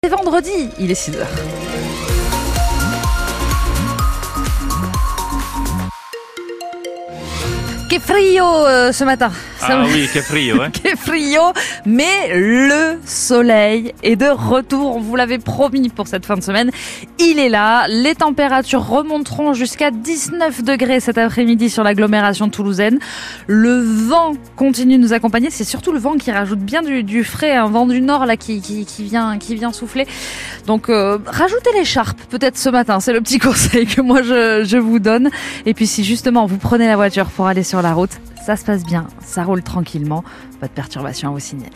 C'est vendredi, il est 6h. Que frio ce matin. Oui, que frio, ouais. Que frio, mais le soleil est de retour, on vous l'avait promis pour cette fin de semaine. Il est là, les températures remonteront jusqu'à 19 degrés cet après-midi sur l'agglomération toulousaine. Le vent continue de nous accompagner, c'est surtout le vent qui rajoute bien du frais, un vent du nord là qui vient souffler. Donc rajoutez l'écharpe peut-être ce matin, c'est le petit conseil que moi je vous donne. Et puis si justement vous prenez la voiture pour aller sur la route, ça se passe bien, ça roule tranquillement, pas de perturbation à vous signaler.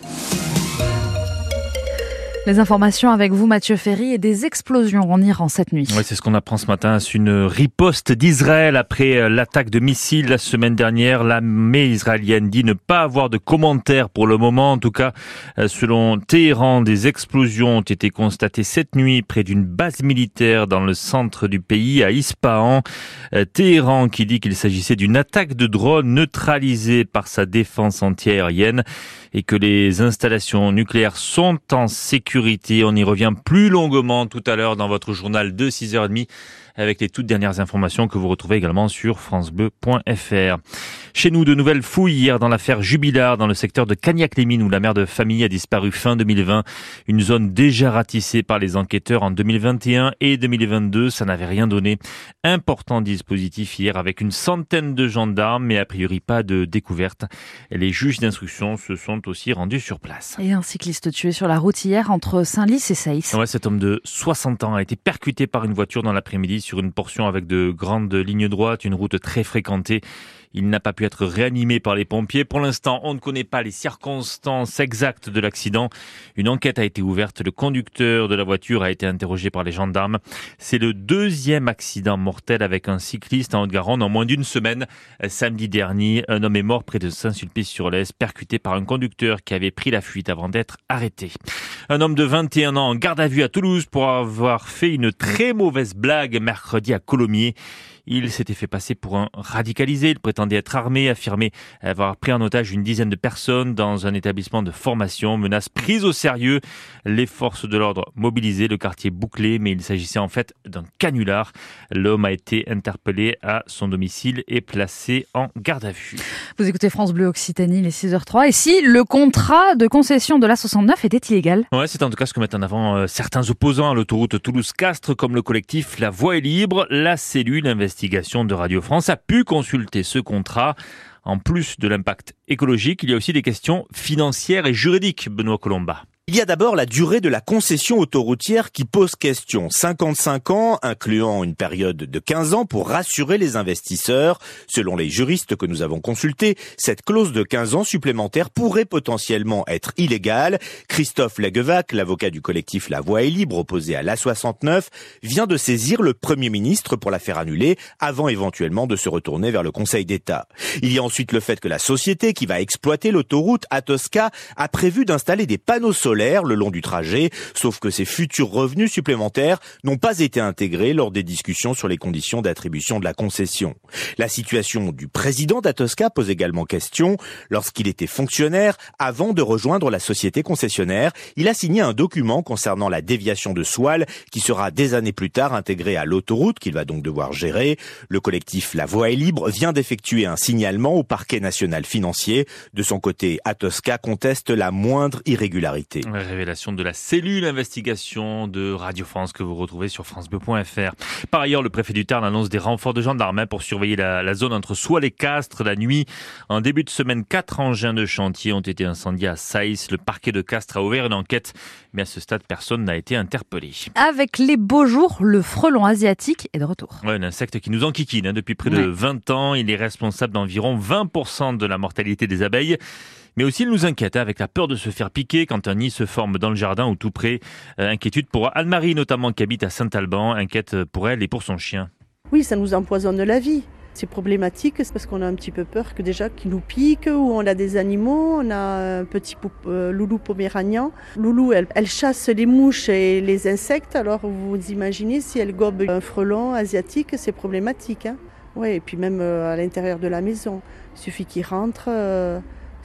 Les informations avec vous, Mathieu Ferry, et des explosions en Iran cette nuit. Oui, c'est ce qu'on apprend ce matin. C'est une riposte d'Israël après l'attaque de missiles la semaine dernière. L'armée israélienne dit ne pas avoir de commentaires pour le moment. En tout cas, selon Téhéran, des explosions ont été constatées cette nuit près d'une base militaire dans le centre du pays, à Ispahan. Téhéran qui dit qu'il s'agissait d'une attaque de drone neutralisée par sa défense antiaérienne et que les installations nucléaires sont en sécurité. On y revient plus longuement tout à l'heure dans votre journal de 6h30 avec les toutes dernières informations que vous retrouvez également sur francebleu.fr. Chez nous, de nouvelles fouilles hier dans l'affaire Jubilard, dans le secteur de Cagnac-les-Mines, où la mère de famille a disparu fin 2020. Une zone déjà ratissée par les enquêteurs en 2021 et 2022. Ça n'avait rien donné. Important dispositif hier avec une centaine de gendarmes, mais a priori pas de découverte. Et les juges d'instruction se sont aussi rendus sur place. Et un cycliste tué sur la route hier entre Saint-Lys et Saïs. Ouais, cet homme de 60 ans a été percuté par une voiture dans l'après-midi sur une portion avec de grandes lignes droites, une route très fréquentée. Il n'a pas pu être réanimé par les pompiers. Pour l'instant, on ne connaît pas les circonstances exactes de l'accident. Une enquête a été ouverte. Le conducteur de la voiture a été interrogé par les gendarmes. C'est le deuxième accident mortel avec un cycliste en Haute-Garonne en moins d'une semaine. Samedi dernier, un homme est mort près de Saint-Sulpice-sur-Lez, percuté par un conducteur qui avait pris la fuite avant d'être arrêté. Un homme de 21 ans en garde à vue à Toulouse pour avoir fait une très mauvaise blague mercredi à Colomiers. Il s'était fait passer pour un radicalisé. Il prétendait être armé, affirmait avoir pris en otage une dizaine de personnes dans un établissement de formation. Menace prise au sérieux. Les forces de l'ordre mobilisées, le quartier bouclé, mais il s'agissait en fait d'un canular. L'homme a été interpellé à son domicile et placé en garde à vue. Vous écoutez France Bleu Occitanie, les 6h03. Et si le contrat de concession de l'A69 était illégal ? Ouais, c'est en tout cas ce que mettent en avant certains opposants à l'autoroute Toulouse-Castres, comme le collectif La Voie est libre. La cellule investigation de Radio France a pu consulter ce contrat. En plus de l'impact écologique, il y a aussi des questions financières et juridiques, Benoît Colomba. Il y a d'abord la durée de la concession autoroutière qui pose question. 55 ans, incluant une période de 15 ans pour rassurer les investisseurs. Selon les juristes que nous avons consultés, cette clause de 15 ans supplémentaire pourrait potentiellement être illégale. Christophe Leguevac, l'avocat du collectif La Voie est libre opposé à l'A69, vient de saisir le Premier ministre pour la faire annuler avant éventuellement de se retourner vers le Conseil d'État. Il y a ensuite le fait que la société qui va exploiter l'autoroute Atosca a prévu d'installer des panneaux solaires le long du trajet, sauf que ces futurs revenus supplémentaires n'ont pas été intégrés lors des discussions sur les conditions d'attribution de la concession. La situation du président d'Atosca pose également question. Lorsqu'il était fonctionnaire, avant de rejoindre la société concessionnaire, il a signé un document concernant la déviation de Soualle qui sera des années plus tard intégré à l'autoroute qu'il va donc devoir gérer. Le collectif La Voie est libre vient d'effectuer un signalement au parquet national financier. De son côté, Atosca conteste la moindre irrégularité. Révélation de la cellule investigation de Radio France que vous retrouvez sur francebleu.fr. Par ailleurs, le préfet du Tarn annonce des renforts de gendarmes pour surveiller la zone entre Soualle et Castres la nuit. En début de semaine, 4 engins de chantier ont été incendiés à Saïs. Le parquet de Castres a ouvert une enquête, mais à ce stade, personne n'a été interpellé. Avec les beaux jours, le frelon asiatique est de retour. Ouais, un insecte qui nous enquiquine depuis près de 20 ans. Il est responsable d'environ 20% de la mortalité des abeilles. Mais aussi, il nous inquiète avec la peur de se faire piquer quand un nid se forme dans le jardin ou tout près. Inquiétude pour Anne-Marie, notamment, qui habite à Saint-Alban. Inquiète pour elle et pour son chien. Oui, ça nous empoisonne la vie. C'est problématique, c'est parce qu'on a un petit peu peur que déjà qu'il nous pique, ou on a des animaux, on a un petit loulou poméranian. Loulou, elle chasse les mouches et les insectes, alors vous imaginez si elle gobe un frelon asiatique, c'est problématique. Oui, et puis même à l'intérieur de la maison, il suffit qu'il rentre...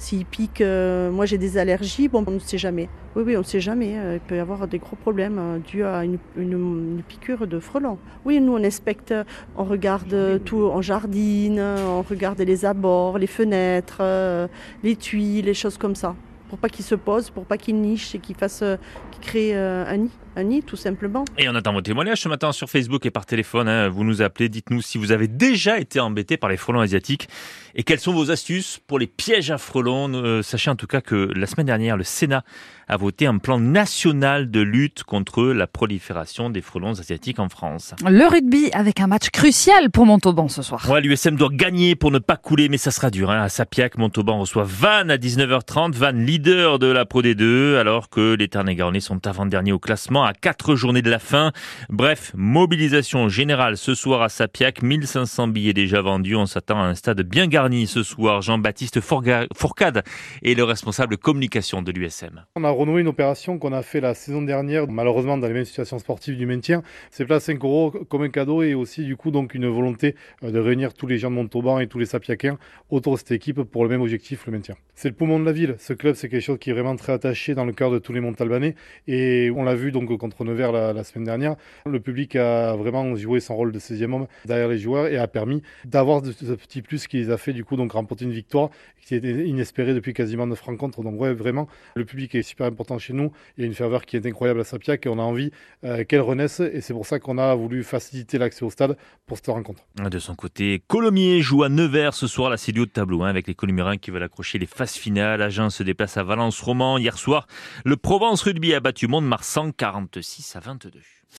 S'il pique, moi j'ai des allergies, bon, on ne sait jamais. Oui, on ne sait jamais. Il peut y avoir des gros problèmes dus à une piqûre de frelons. Oui, nous on inspecte, on regarde tout, on jardine, on regarde les abords, les fenêtres, les tuiles, les choses comme ça. Pour pas qu'il se pose, pour pas qu'il niche et qu'il crée un nid tout simplement. Et on attend vos témoignages ce matin sur Facebook et par téléphone. Vous nous appelez, dites-nous si vous avez déjà été embêté par les frelons asiatiques et quelles sont vos astuces pour les pièges à frelons. Sachez en tout cas que la semaine dernière, le Sénat a voté un plan national de lutte contre la prolifération des frelons asiatiques en France. Le rugby avec un match crucial pour Montauban ce soir. Ouais, l'USM doit gagner pour ne pas couler, mais ça sera dur. À Sapiac, Montauban reçoit Vannes à 19h30. Vannes, leader de la Pro D2, alors que les Ternay-Garonnais sont avant-derniers au classement à 4 journées de la fin. Bref, mobilisation générale ce soir à Sapiac. 1500 billets déjà vendus. On s'attend à un stade bien garni ce soir. Jean-Baptiste Fourcade est le responsable communication de l'USM. On a renoué une opération qu'on a fait la saison dernière, malheureusement dans les mêmes situations sportives du maintien. C'est place 5 € comme un cadeau et aussi du coup donc une volonté de réunir tous les gens de Montauban et tous les Sapiaciens autour de cette équipe pour le même objectif, le maintien. C'est le poumon de la ville. Ce club, c'est quelque chose qui est vraiment très attaché dans le cœur de tous les Montalbanais et on l'a vu donc contre Nevers la semaine dernière. Le public a vraiment joué son rôle de 16e homme derrière les joueurs et a permis d'avoir ce petit plus qui les a fait du coup donc remporter une victoire qui était inespérée depuis quasiment 9 rencontres. Donc ouais, vraiment, le public est super important chez nous. Il y a une ferveur qui est incroyable à Sapiac et on a envie qu'elle renaisse et c'est pour ça qu'on a voulu faciliter l'accès au stade pour cette rencontre. De son côté, Colomiers joue à Nevers ce soir, là c'est du haut de tableau avec les Colombiens qui veulent accrocher les phases finales. Agen se déplace à Valence-Roman. Hier soir, le Provence Rugby a battu Mont-de-Marsan 46-22.